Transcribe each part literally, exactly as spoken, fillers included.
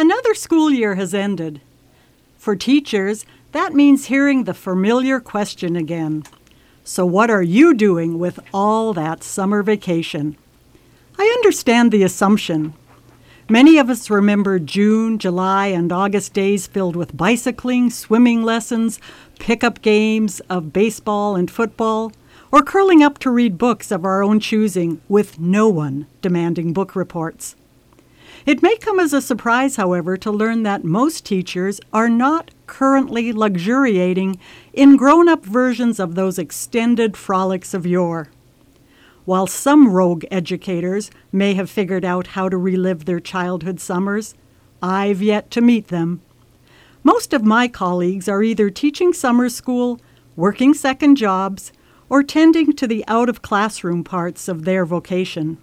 Another school year has ended. For teachers, that means hearing the familiar question again. So what are you doing with all that summer vacation? I understand the assumption. Many of us remember June, July, and August days filled with bicycling, swimming lessons, pickup games of baseball and football, or curling up to read books of our own choosing with no one demanding book reports. It may come as a surprise, however, to learn that most teachers are not currently luxuriating in grown-up versions of those extended frolics of yore. While some rogue educators may have figured out how to relive their childhood summers, I've yet to meet them. Most of my colleagues are either teaching summer school, working second jobs, or tending to the out-of-classroom parts of their vocation.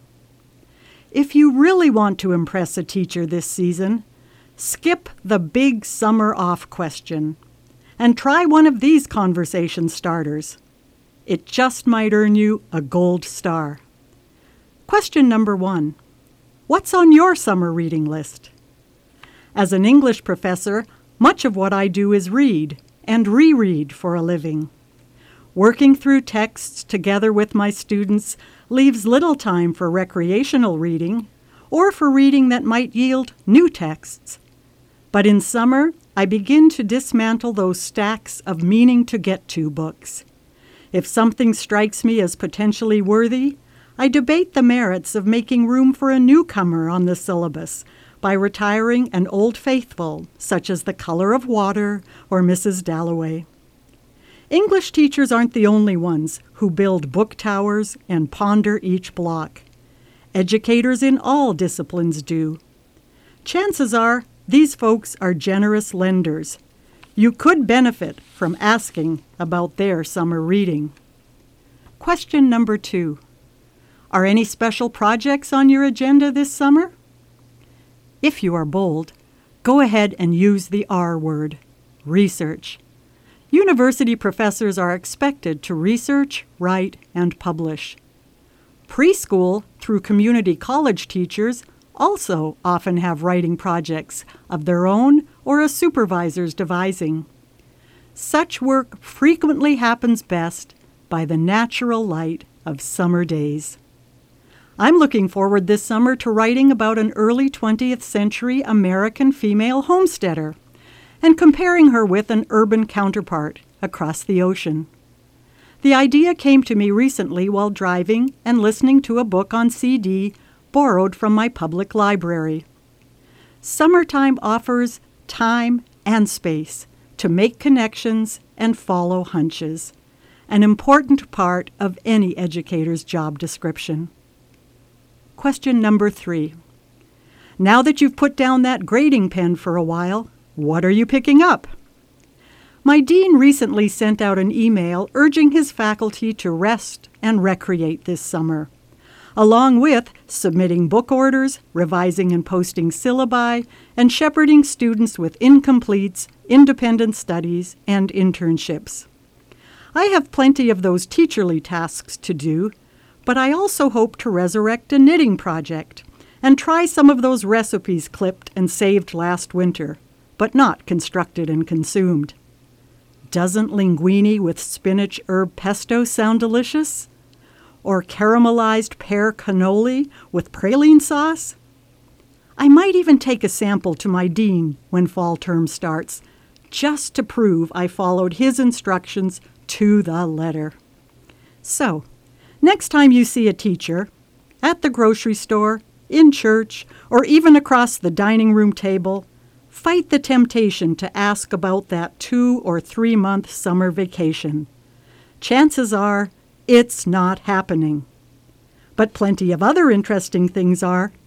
If you really want to impress a teacher this season, skip the big summer off question and try one of these conversation starters. It just might earn you a gold star. Question number one. What's on your summer reading list? As an English professor, much of what I do is read and reread for a living. Working through texts together with my students leaves little time for recreational reading or for reading that might yield new texts. But in summer, I begin to dismantle those stacks of meaning-to-get-to books. If something strikes me as potentially worthy, I debate the merits of making room for a newcomer on the syllabus by retiring an old faithful, such as The Color of Water or Missus Dalloway. English teachers aren't the only ones who build book towers and ponder each block. Educators in all disciplines do. Chances are these folks are generous lenders. You could benefit from asking about their summer reading. Question number two. Are any special projects on your agenda this summer? If you are bold, go ahead and use the R word, research. University professors are expected to research, write, and publish. Preschool through community college teachers also often have writing projects of their own or a supervisor's devising. Such work frequently happens best by the natural light of summer days. I'm looking forward this summer to writing about an early twentieth century American female homesteader and comparing her with an urban counterpart across the ocean. The idea came to me recently while driving and listening to a book on C D borrowed from my public library. Summertime offers time and space to make connections and follow hunches, an important part of any educator's job description. Question number three. Now that you've put down that grading pen for a while, what are you picking up? My dean recently sent out an email urging his faculty to rest and recreate this summer, along with submitting book orders, revising and posting syllabi, and shepherding students with incompletes, independent studies, and internships. I have plenty of those teacherly tasks to do, but I also hope to resurrect a knitting project and try some of those recipes clipped and saved last winter, but not constructed and consumed. Doesn't linguine with spinach herb pesto sound delicious? Or caramelized pear cannoli with praline sauce? I might even take a sample to my dean when fall term starts, just to prove I followed his instructions to the letter. So, next time you see a teacher, at the grocery store, in church, or even across the dining room table, fight the temptation to ask about that two or three month summer vacation. Chances are it's not happening. But plenty of other interesting things are,